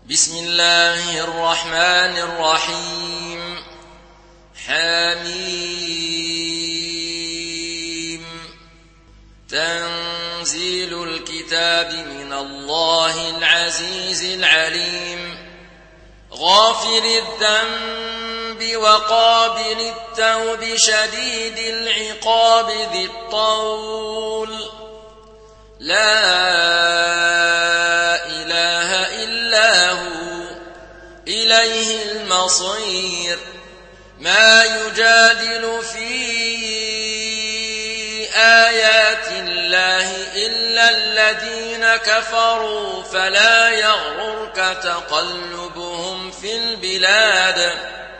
بسم الله الرحمن الرحيم. حميم. تنزيل الكتاب من الله العزيز العليم. غافر الذنب وقابل التوب شديد العقاب ذي الطول. لا إله إلا هو إليه المصير. ما يجادل في آيات الله إلا الذين كفروا فلا يغررك تقلبهم في البلاد.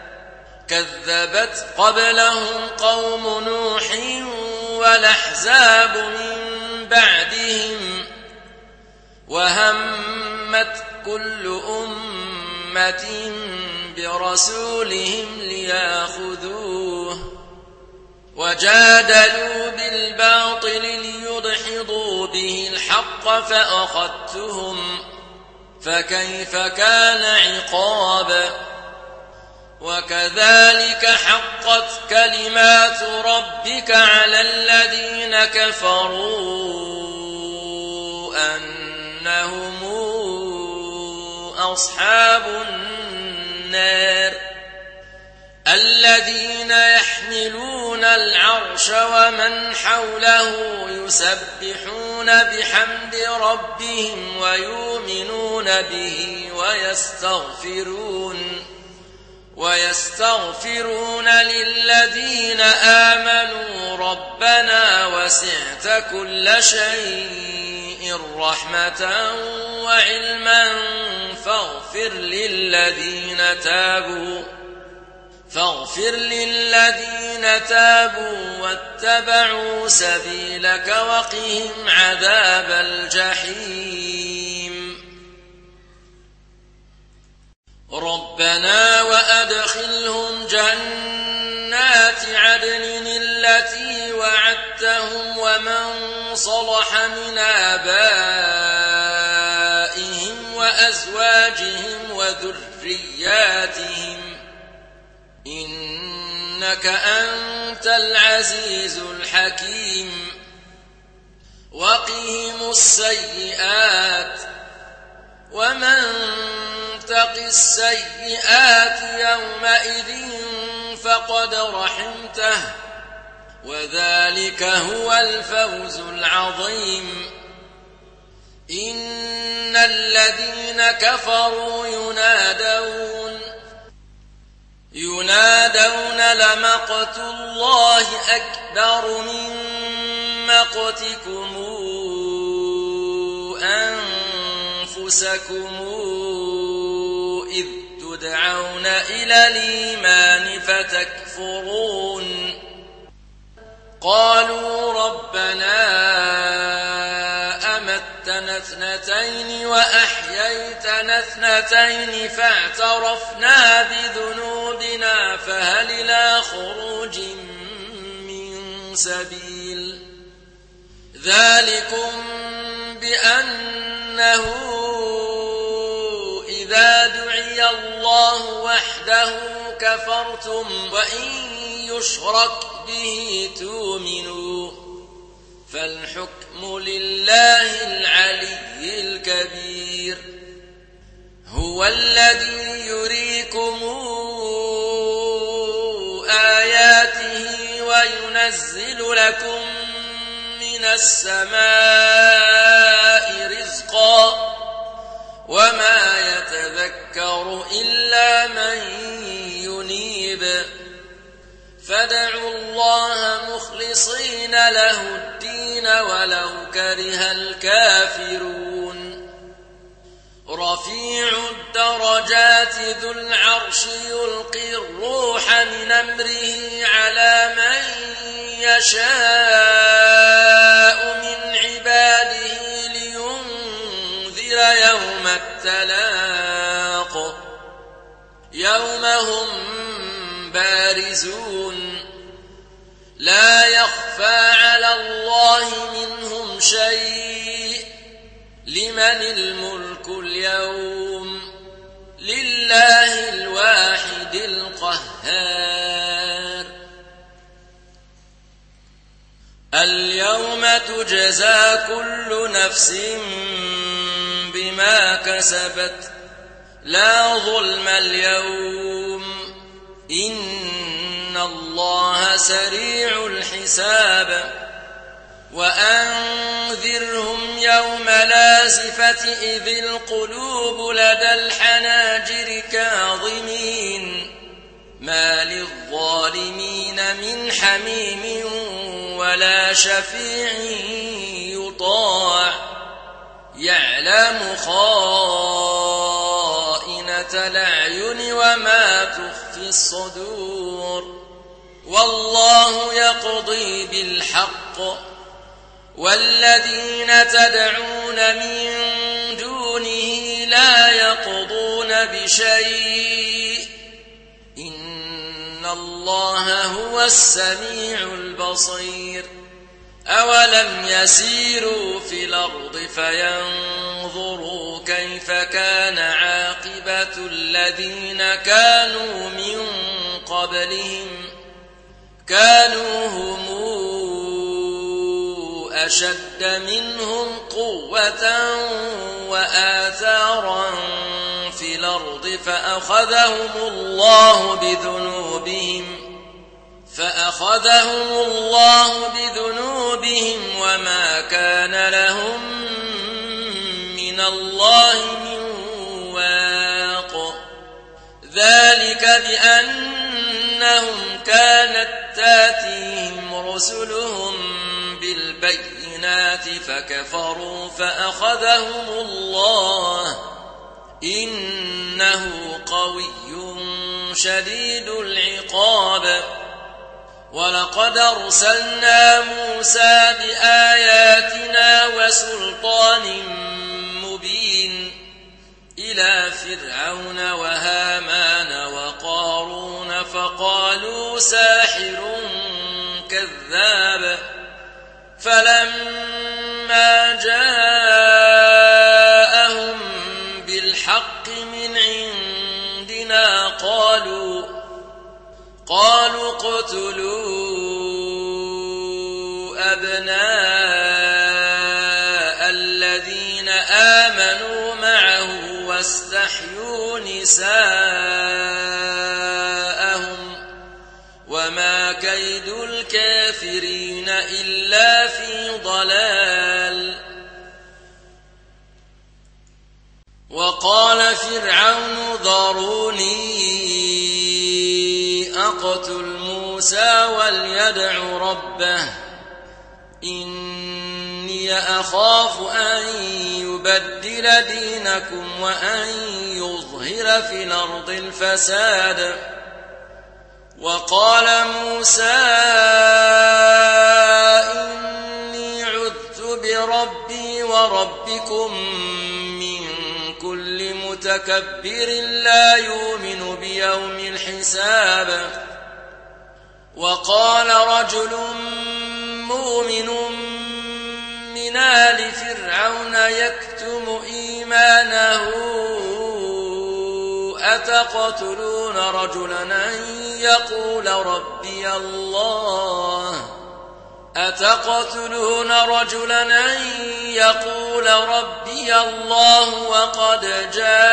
كذبت قبلهم قوم نوح والأحزاب من بعدهم وهمت كل أمة برسولهم ليأخذوه وجادلوا بالباطل ليدحضوا به الحق فأخذتهم فكيف كان عقاب. وكذلك حقت كلمات ربك على الذين كفروا أنهم أصحاب النار. الذين يحملون العرش ومن حوله يسبحون بحمد ربهم ويؤمنون به ويستغفرون للذين آمنوا ربنا وسعت كل شيء رحمة وعلما فاغفر للذين تابوا واتبعوا سبيلك وقهم عذاب الجحيم. ربنا وأدخلهم جنات عدن التي وعدتهم ومن صلح من آبائهم وأزواجهم وذرياتهم إنك أنت العزيز الحكيم. وقهم السيئات ومن تق السيئات يومئذ فقد رحمته وذلك هو الفوز العظيم. إن الذين كفروا ينادون لمقت الله أكبر من مقتكم أنفسكم إذ تدعون إلى الإيمان فتكفرون. قالوا ربنا أمتنا اثنتين وأحييتنا اثنتين فاعترفنا بذنوبنا فهل إلى خروج من سبيل. ذلكم بأنه إذا دعي الله وحده كفرتم وإن يشرك به تؤمنوا فالحكم لله العلي الكبير. هو الذي يريكم آياته وينزل لكم من السماء رزقا وما يتذكر إلا من ينيب. فادعوا الله مخلصين له الدين ولو كره الكافرون. رفيع الدرجات ذو العرش يلقي الروح من أمره على من يشاء من عباده لينذر يوم التلاق يوم هم بارزون لا يخفى على الله منهم شيء لمن الملك اليوم اليوم تجزى كل نفس بما كسبت لا ظلم اليوم إن الله سريع الحساب وأنذرهم يوم لازفة إذ القلوب لدى الحناجر كاظمين ما للظالمين من حميم ولا شفيع يطاع يعلم خائنة الأعين وما تخفي الصدور والله يقضي بالحق والذين تدعون من دونه لا يقضون بشيء إن الله هو السميع البصير أولم يسيروا في الأرض فينظروا كيف كان عاقبة الذين كانوا من قبلهم كانوا هم أشد منهم قوة وآثارا في الأرض فأخذهم الله بذنوبهم وما كان لهم من الله من واق ذلك بأنهم كانت تاتيهم رسلهم بالبينات فكفروا فأخذهم الله إنه قوي شديد العقاب ولقد أرسلنا موسى بآياتنا وسلطان مبين إلى فرعون وهامان وقارون فقالوا ساحر كذاب فلما جاءهم بالحق من عندنا قالوا اقتلوا أبناء الذين آمنوا معه واستحيوا نساءهم وما كيد الكافرين إلا في ضلال وقال فرعون ذروني أقتل موسى وليدع ربه إني أخاف أن يبدل دينكم وأن يظهر في الأرض الفساد وقال موسى إني عذت بربي وربكم من كل متكبر لا يؤمن بيوم الحساب وقال رجل مؤمن من آل فرعون يكتم إيمانه أتقتلون رجلا أن يقول ربي الله وقد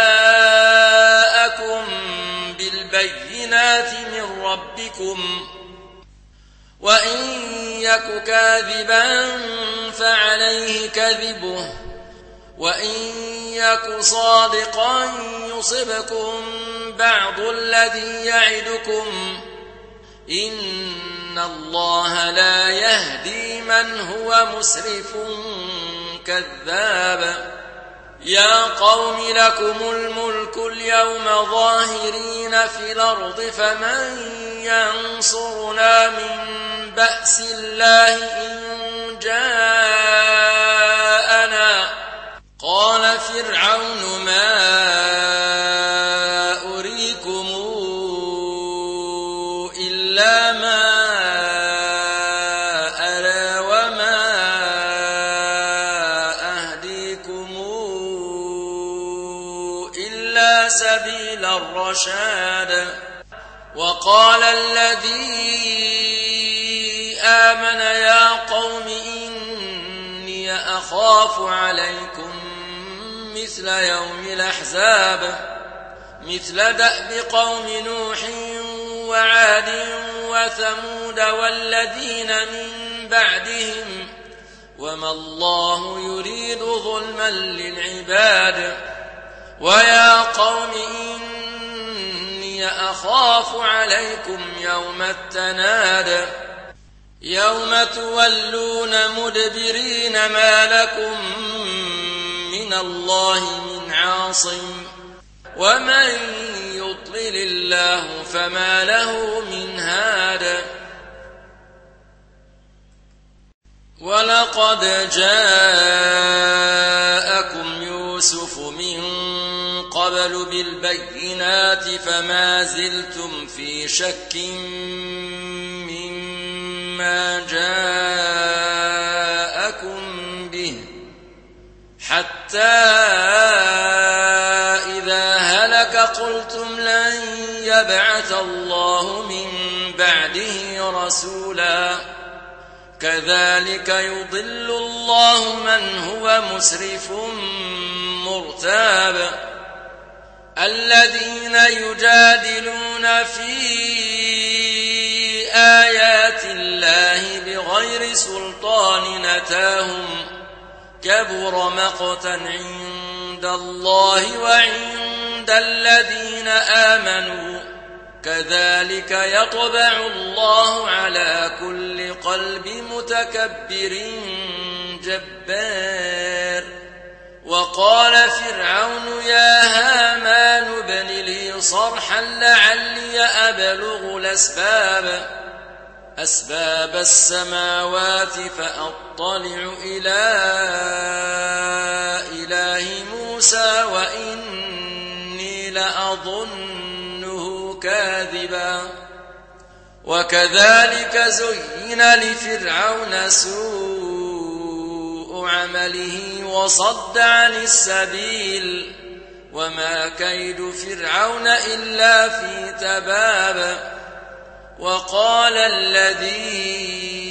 جاءكم بالبينات من ربكم وإن يك كاذبا فعليه كذبه وإن يك صادقا يصبكم بعض الذي يعدكم إن الله لا يهدي من هو مسرف كذاب يا قوم لكم الملك اليوم ظاهرين في الأرض فمن ينصرنا من بأس الله إن جاءنا قال فرعون ما أريكم إلا ما أرى وما أهديكم إلا سبيل الرشاد وقال الذي آمن يا قوم إني أخاف عليكم مثل يوم الأحزاب مثل دأب قوم نوح وعاد وثمود والذين من بعدهم وما الله يريد ظلما للعباد ويا قوم إني أخاف عليكم يوم التناد يوم تولون مدبرين ما لكم من الله من عاصم ومن يضلل الله فما له من هاد ولقد جاءكم يوسف من قبل بالبينات فما زلتم في شك مما جاءكم به حتى إذا هلك قلتم لن يبعث الله من بعده رسولا كذلك يضل الله من هو مسرف مرتاب الذين يجادلون في آيات الله بغير سلطان أتاهم كبر مقتا عند الله وعند الذين آمنوا كذلك يطبع الله على كل قلب متكبر جبار وقال فرعون يا هامان ابن لي صرحا لعلي أبلغ أسباب السماوات فأطلع إلى إله موسى وإني لأظنه كاذبا وكذلك زين لفرعون سوء عمله وصد عن السبيل وما كيد فرعون إلا في تباب وقال الذي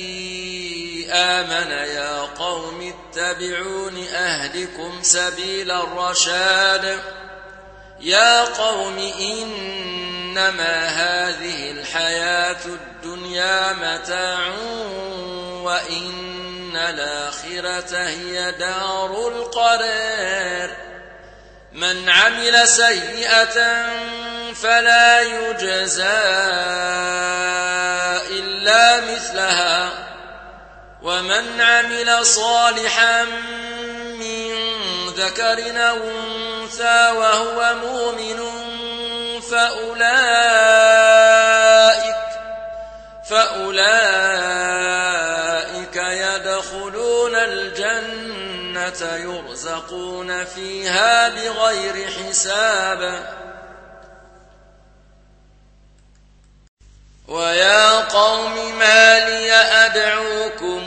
آمن يا قوم اتبعون أهدكم سبيل الرشاد يا قوم إنما هذه الحياة الدنيا متاع وإن الآخرة هي دار القرار من عمل سيئة فلا يجزى إلا مثلها ومن عمل صالحا من ذكر أو أنثى وهو مؤمن فأولئك يدخلون الجنة يرزقون فيها بغير حساب ويا قوم ما لي أدعوكم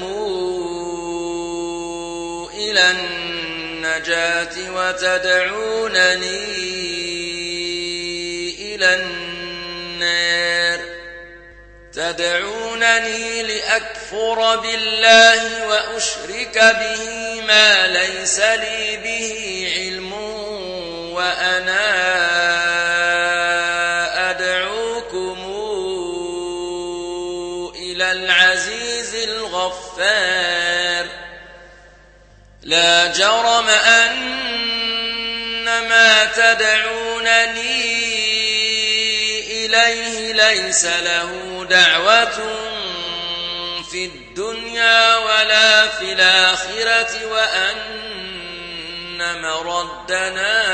إلى النجاة وتدعونني إلى النار تدعونني لأكفر بالله وأشرك به ما ليس لي به علم وأنا أدعوكم إلى العزيز الغفار لا جرم أن ما تدعونني إليه ليس له دعوة في الدنيا ولا في الآخرة وأن مردنا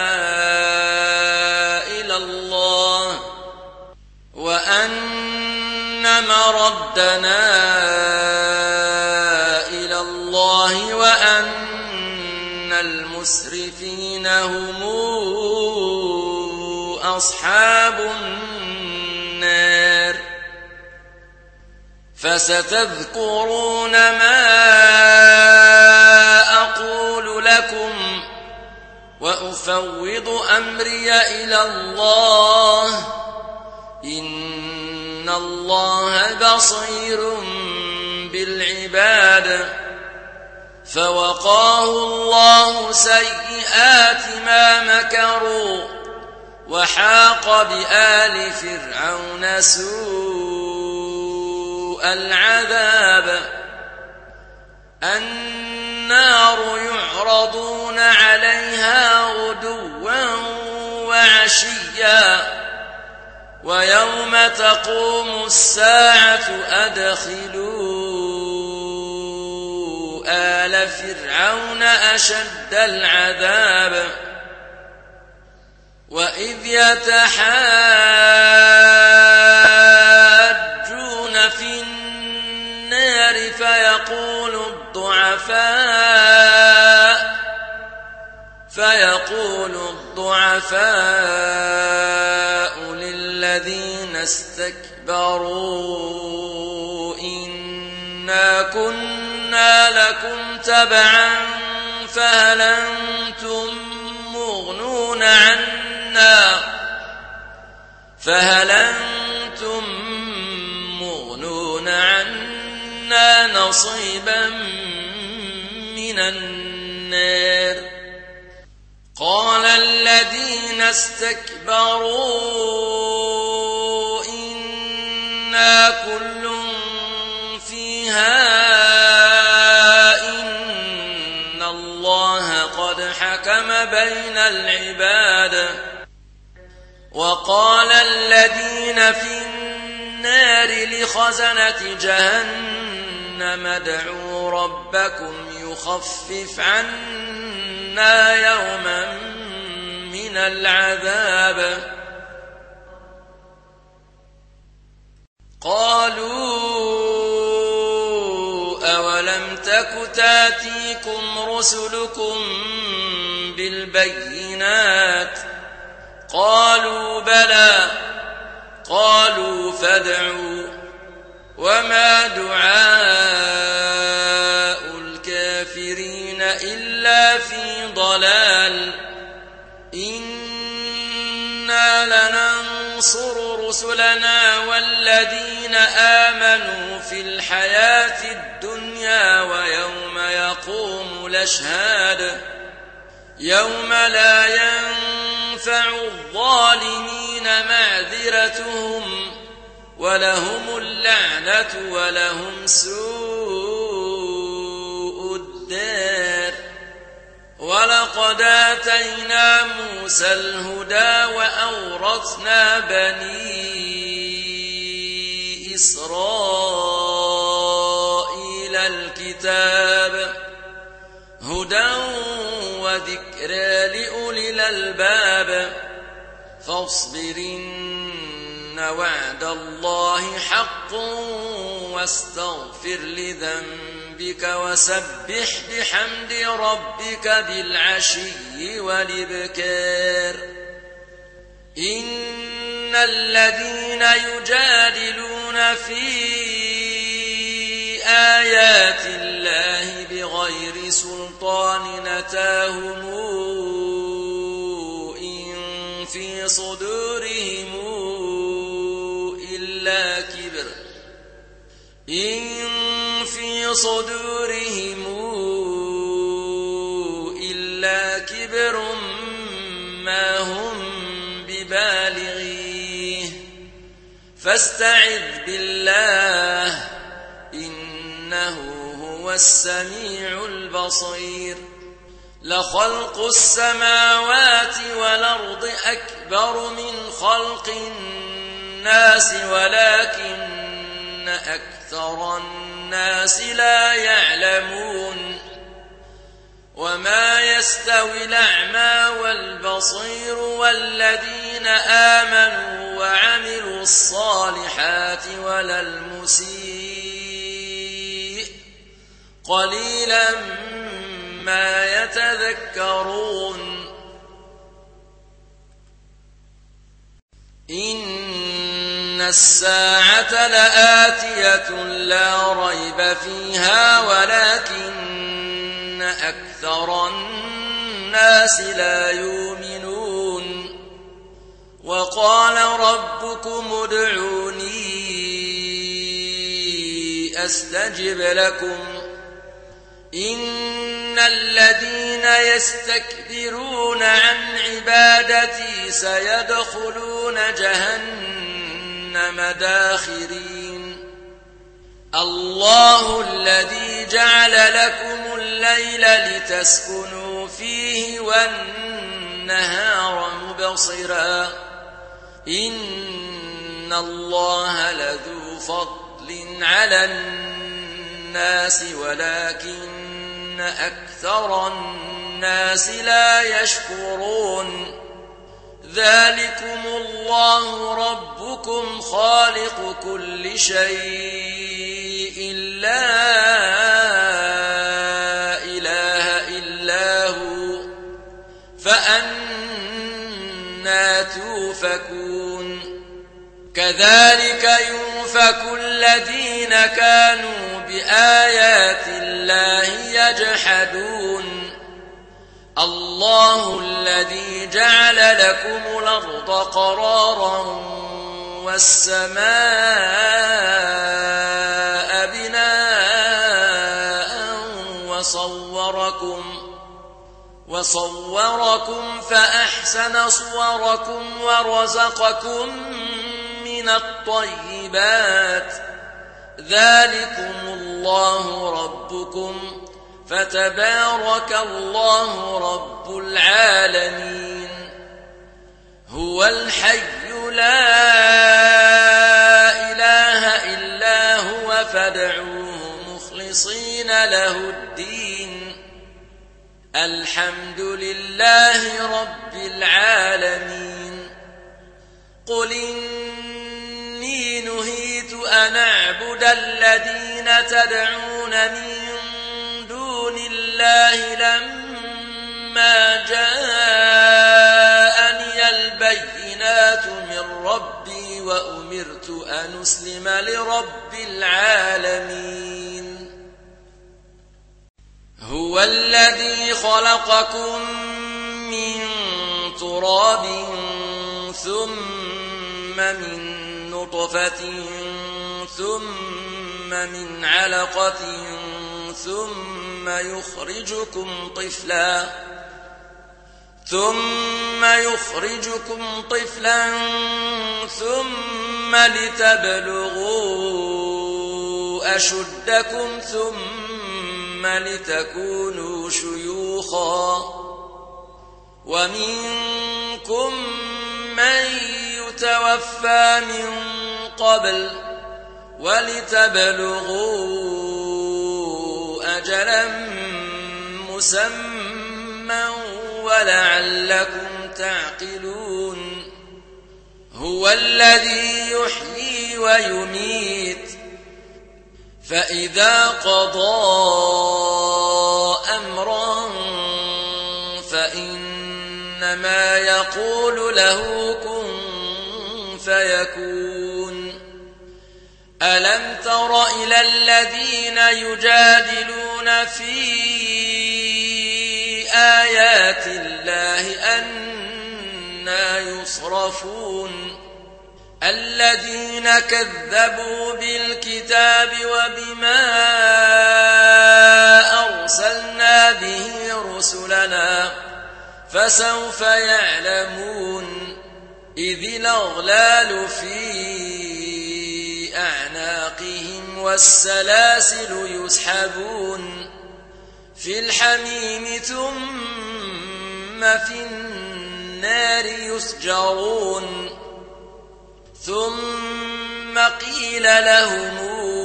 إلى الله وأن المسرفين هم أصحاب النار فستذكرون ما أقول لكم وأفوض أمري إلى الله إن الله بصير بالعباد فوقاه الله سيئات ما مكروا وحاق بآل فرعون سوء العذاب النار يعرضون عليها غدوا وعشيا ويوم تقوم الساعة أدخلوا آل فرعون أشد العذاب وإذ يتحاجون في النار فيقول الضعفاء للذين استكبروا إنا كنا لكم تبعا فهل أنتم مغنون عنا نصيبا من النار قال الذين استكبروا إنا كل فيها إن الله قد حكم بين العباد وقال الذين في النار لخزنة جهنم ادعوا ربكم يخفف عنا يوما من العذاب قالوا أولم تك تاتيكم رسلكم بالبينات قالوا بلى قالوا فادعوا وما دعاء الكافرين إلا في ضلال إنا لننصر رسلنا والذين آمنوا في الحياة الدنيا ويوم يقوم الأشهاد يوم لا ينفع الظالمين معذرتهم ولهم اللعنة ولهم سوء الدار ولقد آتينا موسى الهدى وأورثنا بني إسرائيل الكتاب هدى وذكرى لأولي الألباب فاصبر إن وعد الله حق واستغفر لذنبك وسبح بحمد ربك بالعشي والإبكار إن الذين يجادلون في آيات الله بغير سلطان أتاهم إن في صدورهم إلا كبر ما هم ببالغيه فاستعذ بالله إنه هو السميع البصير لخلق السماوات والأرض أكبر من خلق الناس ولكن أكثر الناس لا يعلمون وما يستوي الأعمى والبصير والذين آمنوا وعملوا الصالحات ولا المسيء قليلا ما يتذكرون إن الساعة لآتية لا ريب فيها ولكن أكثر الناس لا يؤمنون وقال ربكم ادعوني يستجب لكم إن الذين يستكبرون عن عبادتي سيدخلون جهنم داخرين الله الذي جعل لكم الليل لتسكنوا فيه والنهار مبصرا إن الله لذو فضل على الناس ولكن أكثر الناس لا يشكرون ذلكم الله ربكم خالق كل شيء لا إله إلا هو فأنى توفكون كذلك يؤفك الذين كانوا بآيات الله يجحدون الله الذي جعل لكم الأرض قرارا والسماء بناء وصوركم فأحسن صوركم ورزقكم من الطيبات ذلكم الله ربكم فتبارك الله رب العالمين هو الحي لا إله إلا هو فادعوه مخلصين له الدين الحمد لله رب العالمين قل إني نهيت أن أعبد الذين تدعون من دون الله لما جاءني البينات من ربي وأمرت أن أسلم لرب العالمين هو الذي خلقكم من تراب ثم من نطفة ثم من علقة ثم يخرجكم طفلا ثم لتبلغوا أشدكم ثم لتكونوا شيوخا ومنكم من يتوفى من قبل ولتبلغوا أجلا مسمى ولعلكم تعقلون هو الذي يحيي ويميت فإذا قضى أمرا فإنما يقول له كن فيكون ألم تر إلى الذين يجادلون في آيات الله أنى يصرفون الذين كذبوا بالكتاب وبما أرسلنا به رسلنا فسوف يعلمون إذ الأغلال في أعناقهم والسلاسل يسحبون في الحميم ثم في النار يسجرون ثم قيل لهم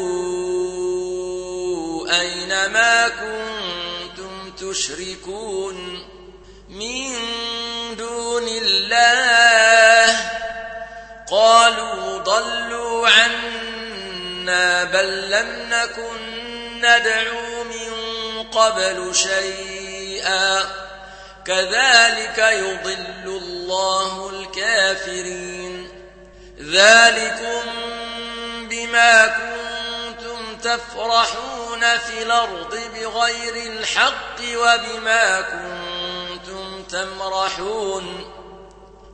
أين ما كنتم تشركون من دون الله قالوا ضلوا عنا بل لم نكن ندعو من قبل شيئا كذلك يضل الله الكافرين ذلكم بما كنتم تفرحون في الأرض بغير الحق وبما كنتم تمرحون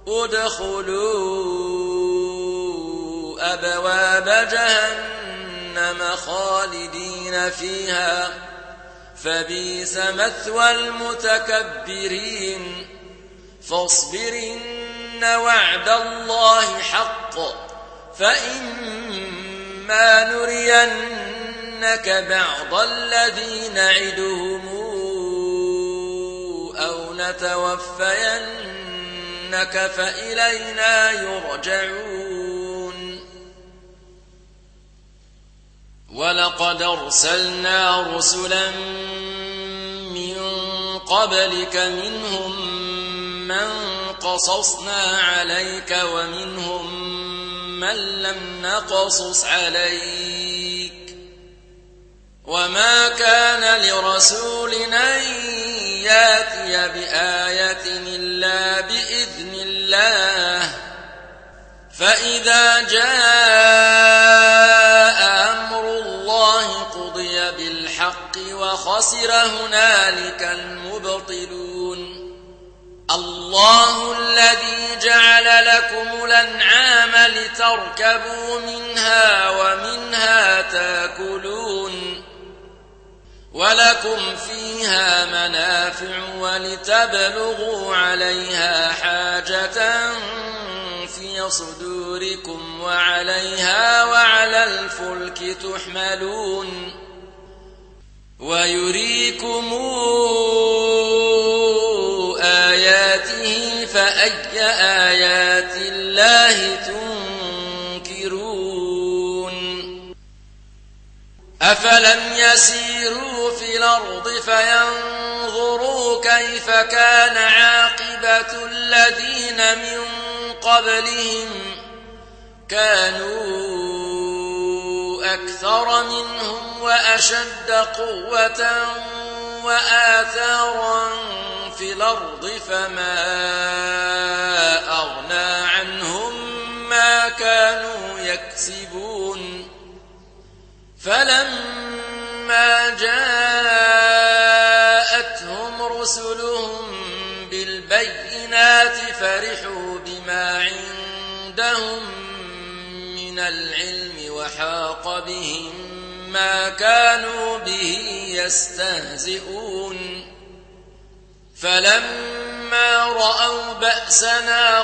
ادخلوا أبواب جهنم جهنم خالدين فيها فبئس مثوى المتكبرين فاصبر إن وعد الله حق فإما نرينك بعض الذي نعدهم أو نتوفينك فإلينا يرجعون ولقد أرسلنا رسلا من قبلك منهم من قصصنا عليك ومنهم من لم نقصص عليك وما كان لرسول أن يأتي بآية إلا بإذن الله فإذا جاء أمر الله قضي بالحق وخسر هنالك المبطلون الله الذي جعل لكم الأنعام لتركبوا منها ومنها تأكلون ولكم فيها منافع ولتبلغوا عليها حاجة في صدوركم وعليها وعلى الفلك تحملون ويريكم آياته فأي آيات الله تنكرون أفلم يسيروا في الأرض فينظروا كيف كان عاقبة الذين من قبلهم كانوا أكثر منهم وأشد قوة وآثارا في الأرض فما أغنى عنهم ما كانوا يكسبون فلما جاءتهم رسلهم بالبينات فرحوا بما عندهم من العلم وحاق بهم ما كانوا به يستهزئون فلما رأوا بأسنا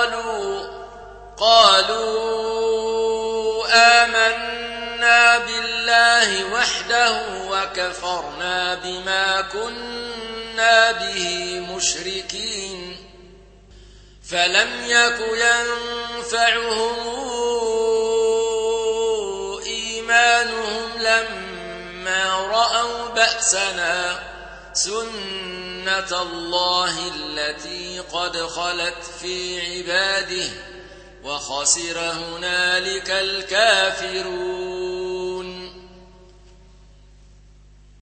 قالوا آمنا بالله وحده وكفرنا بما كنا به مشركين فلم يك ينفعهم إيمانهم لما رأوا بأسنا سنة الله التي قد خلت في عباده وخسر هنالك الكافرون